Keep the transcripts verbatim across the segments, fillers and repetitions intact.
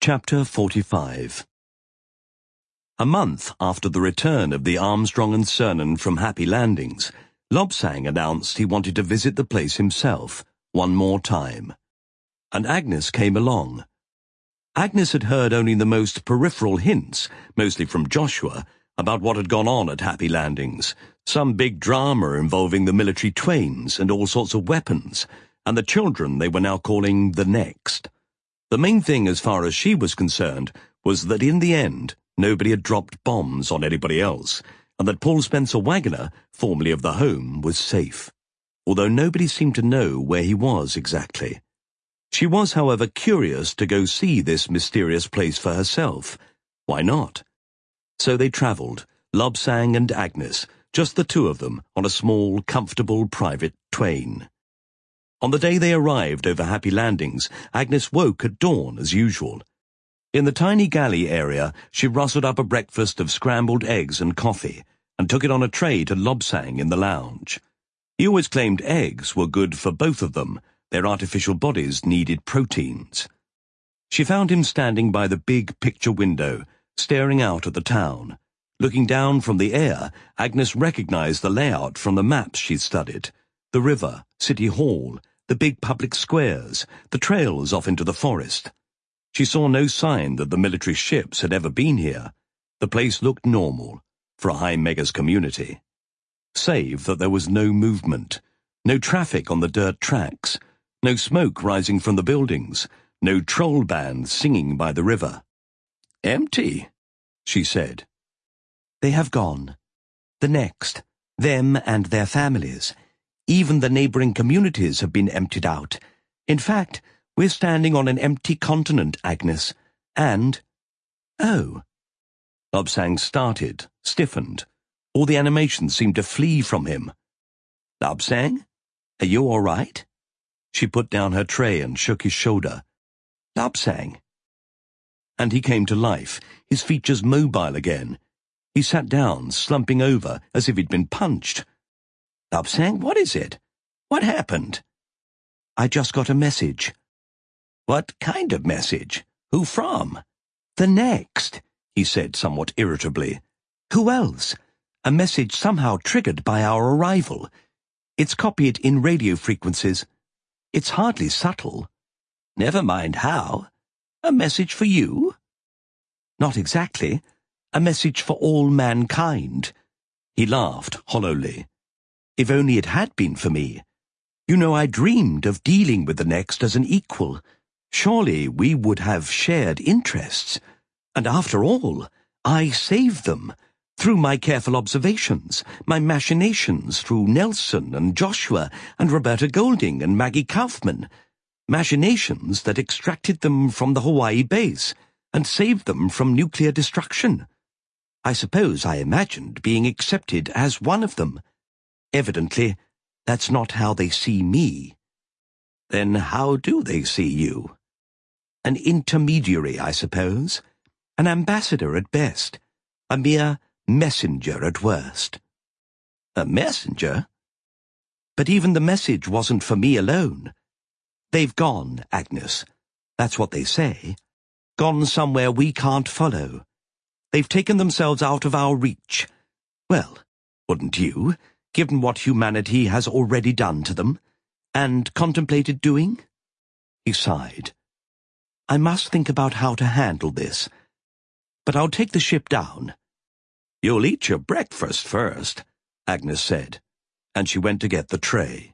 Chapter forty-five. A month after the return of the Armstrong and Cernan from Happy Landings, Lobsang announced he wanted to visit the place himself, one more time. And Agnes came along. Agnes had heard only the most peripheral hints, mostly from Joshua, about what had gone on at Happy Landings, some big drama involving the military Twains and all sorts of weapons, and the children they were now calling the Next. The main thing as far as she was concerned was that in the end nobody had dropped bombs on anybody else, and that Paul Spencer Waggoner, formerly of the Home, was safe, although nobody seemed to know where he was exactly. She was, however, curious to go see this mysterious place for herself. Why not? So they travelled, Lobsang and Agnes, just the two of them, on a small, comfortable private Twain. On the day they arrived over Happy Landings, Agnes woke at dawn as usual. In the tiny galley area, she rustled up a breakfast of scrambled eggs and coffee, and took it on a tray to Lobsang in the lounge. He always claimed eggs were good for both of them. Their artificial bodies needed proteins. She found him standing by the big picture window, staring out at the town. Looking down from the air, Agnes recognized the layout from the maps she'd studied. The river, City Hall, the big public squares, the trails off into the forest. She saw no sign that the military ships had ever been here. The place looked normal for a High Megas community. Save that there was no movement, no traffic on the dirt tracks, no smoke rising from the buildings, no troll bands singing by the river. "Empty," she said. "They have gone. The Next, them and their families. Even the neighbouring communities have been emptied out. In fact, we're standing on an empty continent, Agnes. And... oh." Lobsang started, stiffened. All the animation seemed to flee from him. "Lobsang? Are you all right?" She put down her tray and shook his shoulder. "Lobsang." And he came to life, his features mobile again. He sat down, slumping over, as if he'd been punched. "Lobsang, what is it? What happened?" "I just got a message." "What kind of message? Who from?" "The Next," he said somewhat irritably. "Who else? A message somehow triggered by our arrival. It's copied in radio frequencies. It's hardly subtle." "Never mind how. A message for you?" "Not exactly. A message for all mankind." He laughed hollowly. "If only it had been for me. You know, I dreamed of dealing with the Next as an equal. Surely we would have shared interests. And after all, I saved them, through my careful observations, my machinations through Nelson and Joshua and Roberta Golding and Maggie Kaufman. Machinations that extracted them from the Hawaii base and saved them from nuclear destruction. I suppose I imagined being accepted as one of them. Evidently, that's not how they see me." "Then how do they see you?" "An intermediary, I suppose. An ambassador at best. A mere messenger at worst." "A messenger?" "But even the message wasn't for me alone. They've gone, Agnes. That's what they say. Gone somewhere we can't follow. They've taken themselves out of our reach. Well, wouldn't you, given what humanity has already done to them, and contemplated doing?" He sighed. "I must think about how to handle this. But I'll take the ship down." "You'll eat your breakfast first," Agnes said, and she went to get the tray.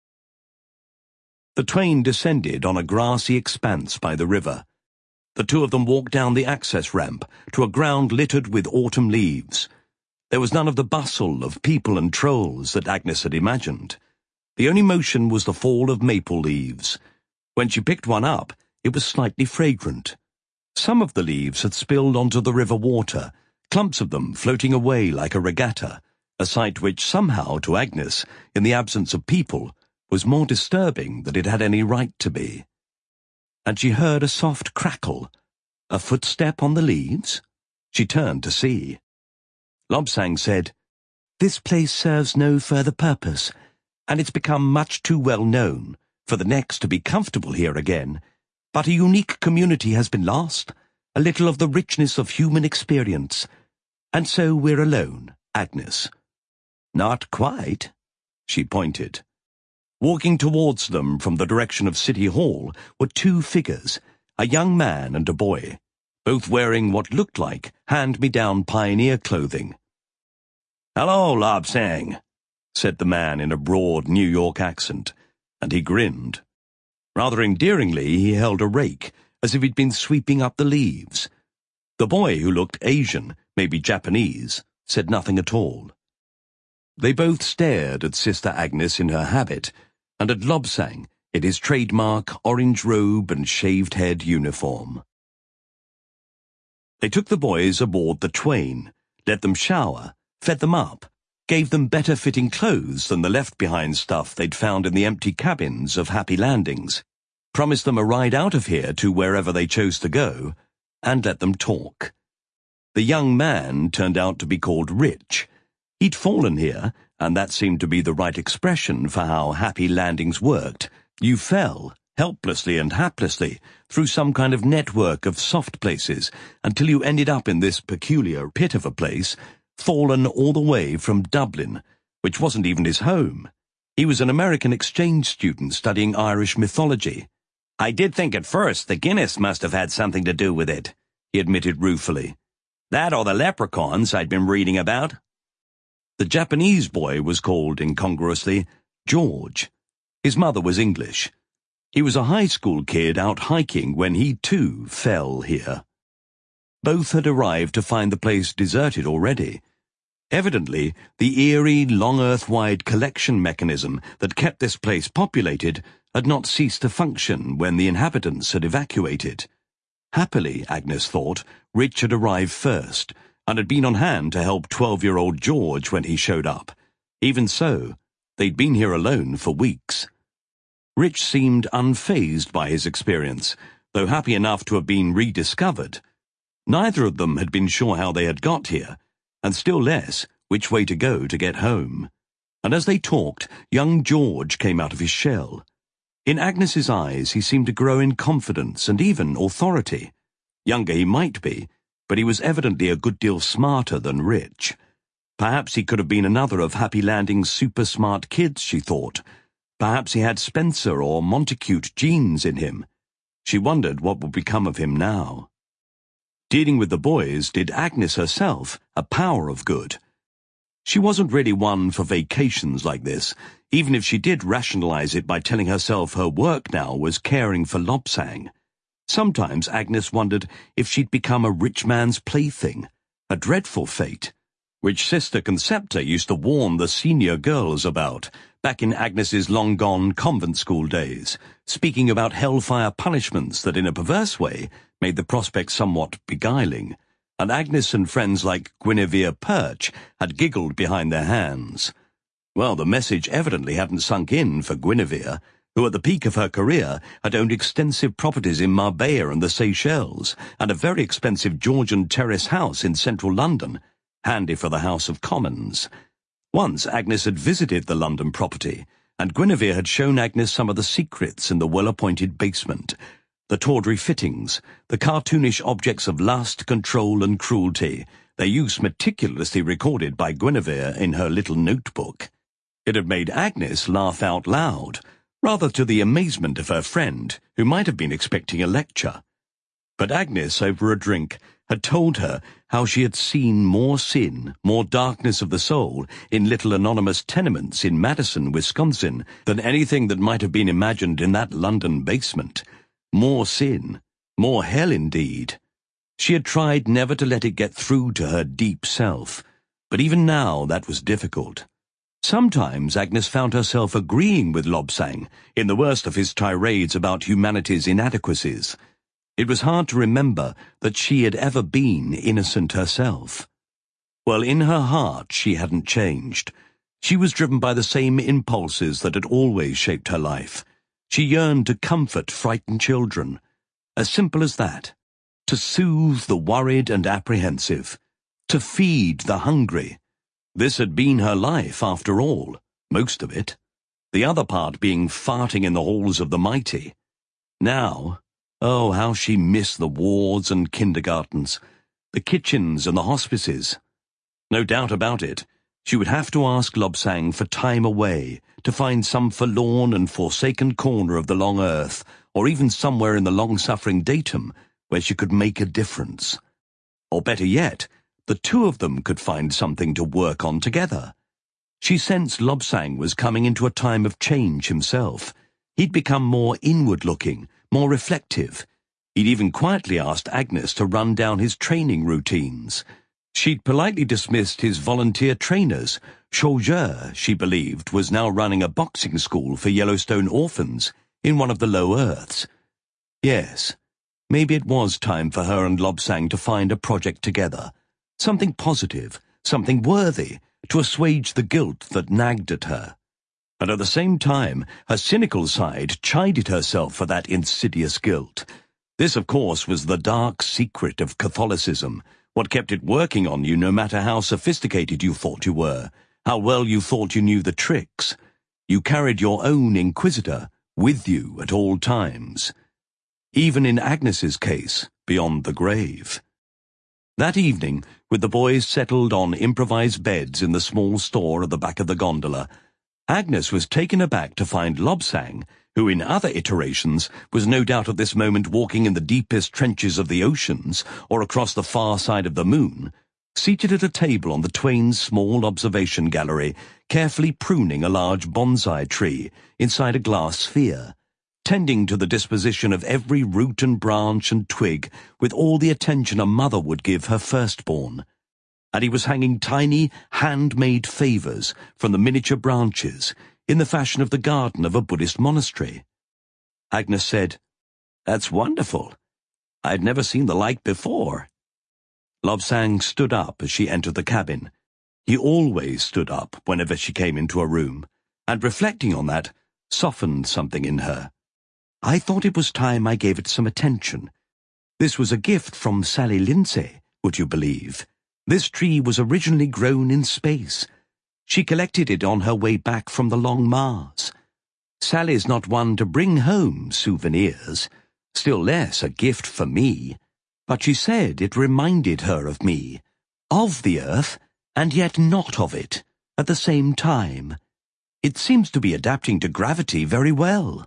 The Twain descended on a grassy expanse by the river. The two of them walked down the access ramp to a ground littered with autumn leaves. There was none of the bustle of people and trolls that Agnes had imagined. The only motion was the fall of maple leaves. When she picked one up, it was slightly fragrant. Some of the leaves had spilled onto the river water, clumps of them floating away like a regatta, a sight which somehow, to Agnes, in the absence of people, was more disturbing than it had any right to be. And she heard a soft crackle. A footstep on the leaves? She turned to see. Lobsang said, "This place serves no further purpose, and it's become much too well known for the Next to be comfortable here again. But a unique community has been lost, a little of the richness of human experience. And so we're alone, Agnes." "Not quite," she pointed. Walking towards them from the direction of City Hall were two figures, a young man and a boy, both wearing what looked like hand-me-down pioneer clothing. "Hello, Lobsang," said the man in a broad New York accent, and he grinned. Rather endearingly, he held a rake, as if he'd been sweeping up the leaves. The boy, who looked Asian, maybe Japanese, said nothing at all. They both stared at Sister Agnes in her habit, and at Lobsang in his trademark orange robe and shaved head uniform. They took the boys aboard the Twain, let them shower, fed them up, gave them better-fitting clothes than the left-behind stuff they'd found in the empty cabins of Happy Landings, promised them a ride out of here to wherever they chose to go, and let them talk. The young man turned out to be called Rich. He'd fallen here, and that seemed to be the right expression for how Happy Landings worked. You fell, helplessly and haplessly, through some kind of network of soft places, until you ended up in this peculiar pit of a place, fallen all the way from Dublin, which wasn't even his home. He was an American exchange student studying Irish mythology. "I did think at first the Guinness must have had something to do with it," he admitted ruefully. "That or the leprechauns I'd been reading about." The Japanese boy was called, incongruously, George. His mother was English. He was a high school kid out hiking when he, too, fell here. Both had arrived to find the place deserted already. Evidently, the eerie, long earth-wide collection mechanism that kept this place populated had not ceased to function when the inhabitants had evacuated. Happily, Agnes thought, Rich had arrived first, and had been on hand to help twelve-year-old George when he showed up. Even so, they'd been here alone for weeks. Rich seemed unfazed by his experience, though happy enough to have been rediscovered. Neither of them had been sure how they had got here, and still less which way to go to get home. And as they talked, young George came out of his shell. In Agnes's eyes he seemed to grow in confidence and even authority. Younger he might be, but he was evidently a good deal smarter than Rich. Perhaps he could have been another of Happy Landing's super-smart kids, she thought. Perhaps he had Spencer or Montacute genes in him. She wondered what would become of him now. Dealing with the boys did Agnes herself a power of good. She wasn't really one for vacations like this, even if she did rationalize it by telling herself her work now was caring for Lobsang. Sometimes Agnes wondered if she'd become a rich man's plaything, a dreadful fate, which Sister Concepta used to warn the senior girls about, back in Agnes's long-gone convent school days, speaking about hellfire punishments that in a perverse way made the prospect somewhat beguiling, and Agnes and friends like Guinevere Perch had giggled behind their hands. Well, the message evidently hadn't sunk in for Guinevere, who at the peak of her career had owned extensive properties in Marbella and the Seychelles, and a very expensive Georgian terrace house in central London, handy for the House of Commons. Once Agnes had visited the London property, and Guinevere had shown Agnes some of the secrets in the well-appointed basement, the tawdry fittings, the cartoonish objects of lust, control, and cruelty, their use meticulously recorded by Guinevere in her little notebook. It had made Agnes laugh out loud, rather to the amazement of her friend, who might have been expecting a lecture. But Agnes, over a drink, had told her how she had seen more sin, more darkness of the soul, in little anonymous tenements in Madison, Wisconsin, than anything that might have been imagined in that London basement. More sin, more hell indeed. She had tried never to let it get through to her deep self, but even now that was difficult. Sometimes Agnes found herself agreeing with Lobsang in the worst of his tirades about humanity's inadequacies. It was hard to remember that she had ever been innocent herself. Well, in her heart she hadn't changed. She was driven by the same impulses that had always shaped her life. She yearned to comfort frightened children. As simple as that. To soothe the worried and apprehensive. To feed the hungry. This had been her life, after all, most of it. The other part being farting in the halls of the mighty. Now, Oh, how she missed the wards and kindergartens, the kitchens and the hospices. No doubt about it, she would have to ask Lobsang for time away, to find some forlorn and forsaken corner of the long earth, or even somewhere in the long-suffering datum, where she could make a difference. Or better yet, the two of them could find something to work on together. She sensed Lobsang was coming into a time of change himself. He'd become more inward-looking, more reflective. He'd even quietly asked Agnes to run down his training routines. She'd politely dismissed his volunteer trainers. Chaugeur, she believed, was now running a boxing school for Yellowstone orphans in one of the low earths. Yes, maybe it was time for her and Lobsang to find a project together. Something positive, something worthy, to assuage the guilt that nagged at her. And at the same time, her cynical side chided herself for that insidious guilt. This, of course, was the dark secret of Catholicism, what kept it working on you no matter how sophisticated you thought you were, how well you thought you knew the tricks. You carried your own inquisitor with you at all times. Even in Agnes's case, beyond the grave. That evening, with the boys settled on improvised beds in the small store at the back of the gondola, Agnes was taken aback to find Lobsang, who in other iterations was no doubt at this moment walking in the deepest trenches of the oceans or across the far side of the moon, seated at a table on the Twain's small observation gallery, carefully pruning a large bonsai tree inside a glass sphere, tending to the disposition of every root and branch and twig with all the attention a mother would give her firstborn. And he was hanging tiny, handmade favours from the miniature branches, in the fashion of the garden of a Buddhist monastery. Agnes said, "That's wonderful. I'd never seen the like before." Lobsang stood up as she entered the cabin. He always stood up whenever she came into a room, and reflecting on that, softened something in her. "I thought it was time I gave it some attention. This was a gift from Sally Lindsay, would you believe? This tree was originally grown in space. She collected it on her way back from the Long Mars. Sally's not one to bring home souvenirs, still less a gift for me, but she said it reminded her of me, of the Earth, and yet not of it, at the same time. It seems to be adapting to gravity very well."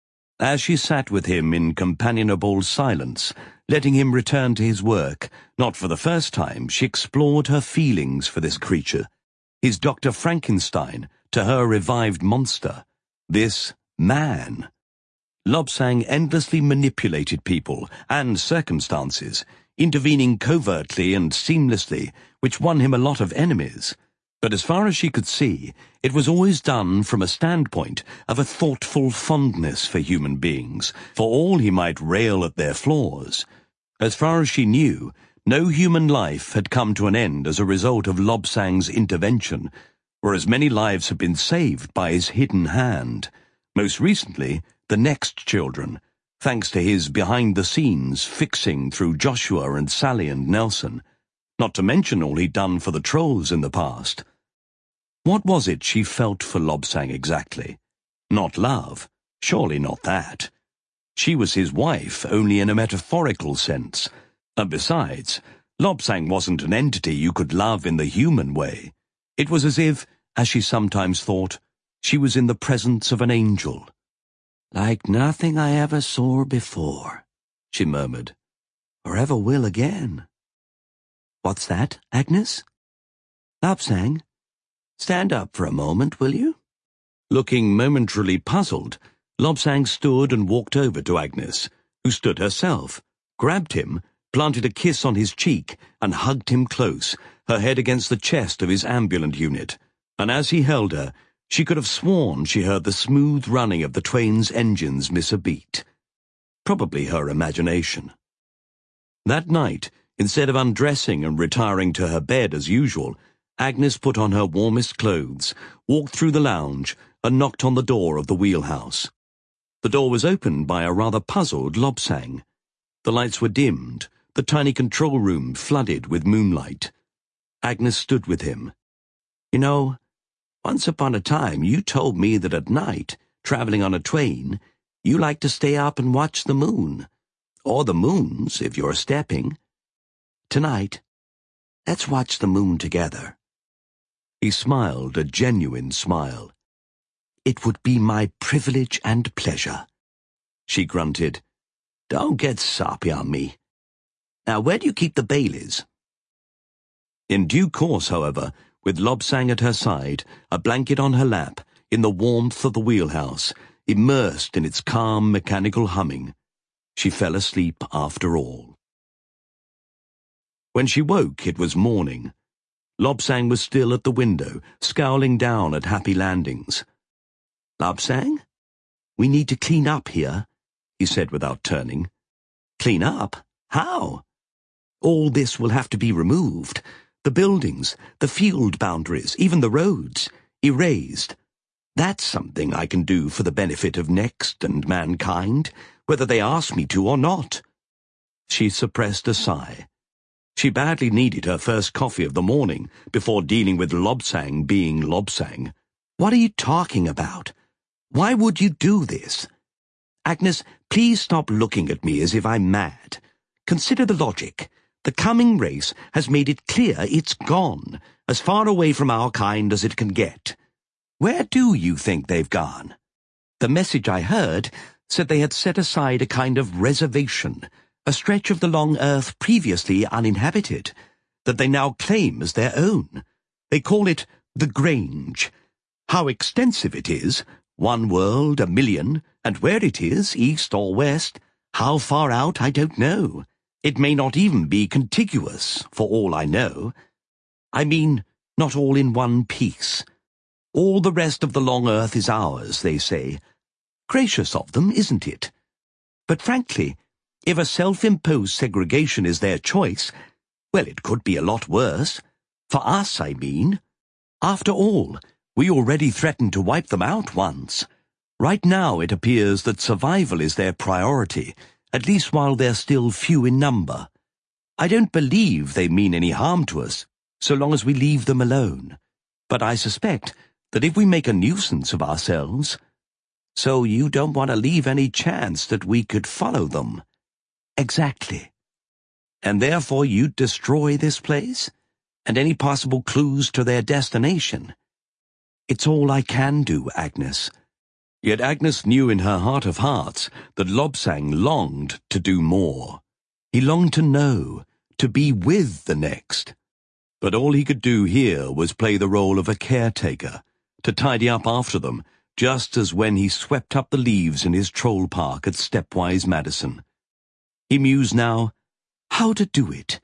As she sat with him in companionable silence, letting him return to his work, not for the first time she explored her feelings for this creature, his Doctor Frankenstein to her revived monster, this man. Lobsang endlessly manipulated people and circumstances, intervening covertly and seamlessly, which won him a lot of enemies. But as far as she could see, it was always done from a standpoint of a thoughtful fondness for human beings, for all he might rail at their flaws. As far as she knew, no human life had come to an end as a result of Lobsang's intervention, whereas many lives had been saved by his hidden hand. Most recently, the Next children, thanks to his behind-the-scenes fixing through Joshua and Sally and Nelson, not to mention all he'd done for the trolls in the past. What was it she felt for Lobsang exactly? Not love, surely not that. She was his wife only in a metaphorical sense, and besides, Lobsang wasn't an entity you could love in the human way. It was as if, as she sometimes thought, she was in the presence of an angel. "Like nothing I ever saw before," she murmured, "or ever will again." "What's that, Agnes?" "Lobsang, stand up for a moment, will you?" Looking momentarily puzzled, Lobsang stood and walked over to Agnes, who stood herself, grabbed him, planted a kiss on his cheek, and hugged him close, her head against the chest of his ambulant unit, and as he held her, she could have sworn she heard the smooth running of the Twain's engines miss a beat. Probably her imagination. That night, instead of undressing and retiring to her bed as usual, Agnes put on her warmest clothes, walked through the lounge, and knocked on the door of the wheelhouse. The door was opened by a rather puzzled Lobsang. The lights were dimmed, the tiny control room flooded with moonlight. Agnes stood with him. "You know, once upon a time you told me that at night, traveling on a Twain, you liked to stay up and watch the moon. Or the moon's, if you're stepping. Tonight, let's watch the moon together." He smiled a genuine smile. "It would be my privilege and pleasure." She grunted. "Don't get soppy on me. Now, where do you keep the Baileys?" In due course, however, with Lobsang at her side, a blanket on her lap, in the warmth of the wheelhouse, immersed in its calm mechanical humming, she fell asleep after all. When she woke, it was morning. Lobsang was still at the window, scowling down at Happy Landings. "Lobsang, we need to clean up here," he said without turning. "Clean up? How?" "All this will have to be removed. The buildings, the field boundaries, even the roads, erased. That's something I can do for the benefit of Next and mankind, whether they ask me to or not." She suppressed a sigh. She badly needed her first coffee of the morning before dealing with Lobsang being Lobsang. "What are you talking about? Why would you do this? Agnes, please stop looking at me as if I'm mad. Consider the logic. The coming race has made it clear it's gone, as far away from our kind as it can get. Where do you think they've gone? The message I heard said they had set aside a kind of reservation, a stretch of the long earth previously uninhabited, that they now claim as their own. They call it the Grange. How extensive it is, one world, a million, and where it is, east or west, how far out, I don't know. It may not even be contiguous, for all I know. I mean, not all in one piece. All the rest of the long earth is ours, they say. Gracious of them, isn't it? But frankly, if a self-imposed segregation is their choice, well, it could be a lot worse. For us, I mean. After all, we already threatened to wipe them out once. Right now it appears that survival is their priority, at least while they're still few in number. I don't believe they mean any harm to us, so long as we leave them alone. But I suspect that if we make a nuisance of ourselves... So you don't want to leave any chance that we could follow them. Exactly. And therefore you'd destroy this place? And any possible clues to their destination? It's all I can do, Agnes. Yet Agnes knew in her heart of hearts that Lobsang longed to do more. He longed to know, to be with the Next. But all he could do here was play the role of a caretaker, to tidy up after them, just as when he swept up the leaves in his troll park at Stepwise Madison. He mused now, how to do it.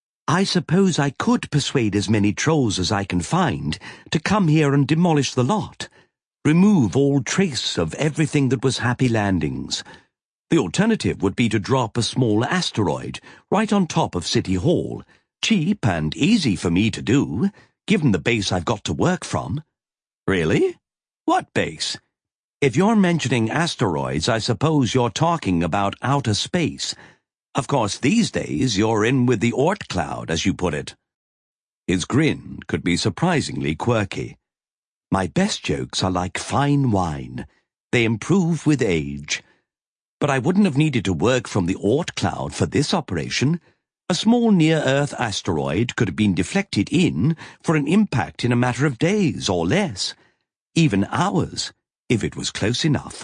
I suppose I could persuade as many trolls as I can find to come here and demolish the lot. Remove all trace of everything that was Happy Landings. The alternative would be to drop a small asteroid right on top of City Hall. Cheap and easy for me to do, given the base I've got to work from. Really? What base? If you're mentioning asteroids, I suppose you're talking about outer space. Of course, these days you're in with the Oort cloud, as you put it. His grin could be surprisingly quirky. My best jokes are like fine wine. They improve with age. But I wouldn't have needed to work from the Oort cloud for this operation. A small near-Earth asteroid could have been deflected in for an impact in a matter of days or less. Even hours, if it was close enough.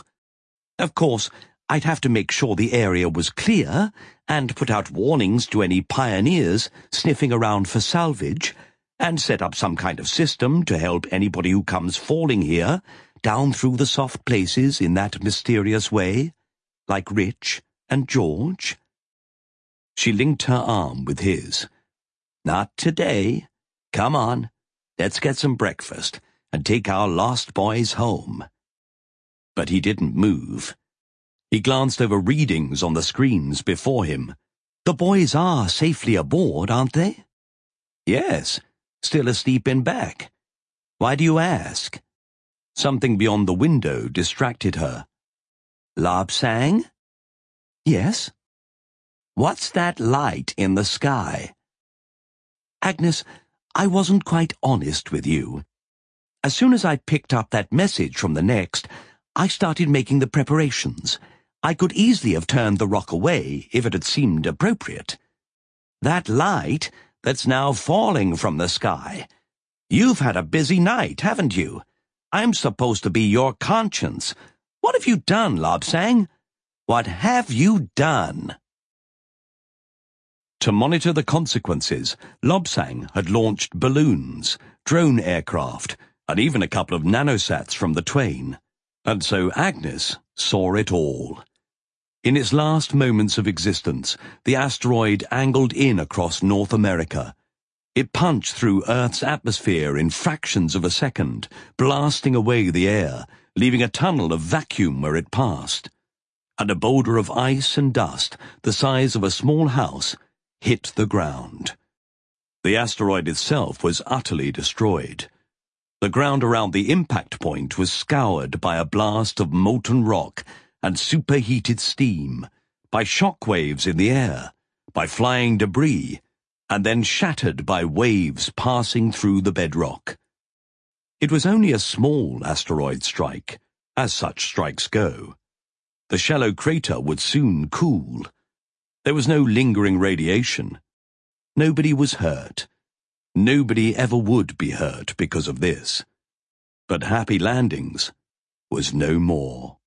Of course, I'd have to make sure the area was clear and put out warnings to any pioneers sniffing around for salvage, and set up some kind of system to help anybody who comes falling here down through the soft places in that mysterious way, like Rich and George. She linked her arm with his. Not today. Come on, let's get some breakfast and take our lost boys home. But he didn't move. He glanced over readings on the screens before him. The boys are safely aboard, aren't they? Yes. Still asleep in back. Why do you ask? Something beyond the window distracted her. Lobsang? Yes? What's that light in the sky? Agnes, I wasn't quite honest with you. As soon as I picked up that message from the Next, I started making the preparations. I could easily have turned the rock away if it had seemed appropriate. That light that's now falling from the sky. You've had a busy night, haven't you? I'm supposed to be your conscience. What have you done, Lobsang? What have you done? To monitor the consequences, Lobsang had launched balloons, drone aircraft, and even a couple of nanosats from the Twain. And so Agnes saw it all. In its last moments of existence, the asteroid angled in across North America. It punched through Earth's atmosphere in fractions of a second, blasting away the air, leaving a tunnel of vacuum where it passed. And a boulder of ice and dust, the size of a small house, hit the ground. The asteroid itself was utterly destroyed. The ground around the impact point was scoured by a blast of molten rock and superheated steam, by shock waves in the air, by flying debris, and then shattered by waves passing through the bedrock. It was only a small asteroid strike, as such strikes go. The shallow crater would soon cool. There was no lingering radiation. Nobody was hurt. Nobody ever would be hurt because of this. But Happy Landings was no more.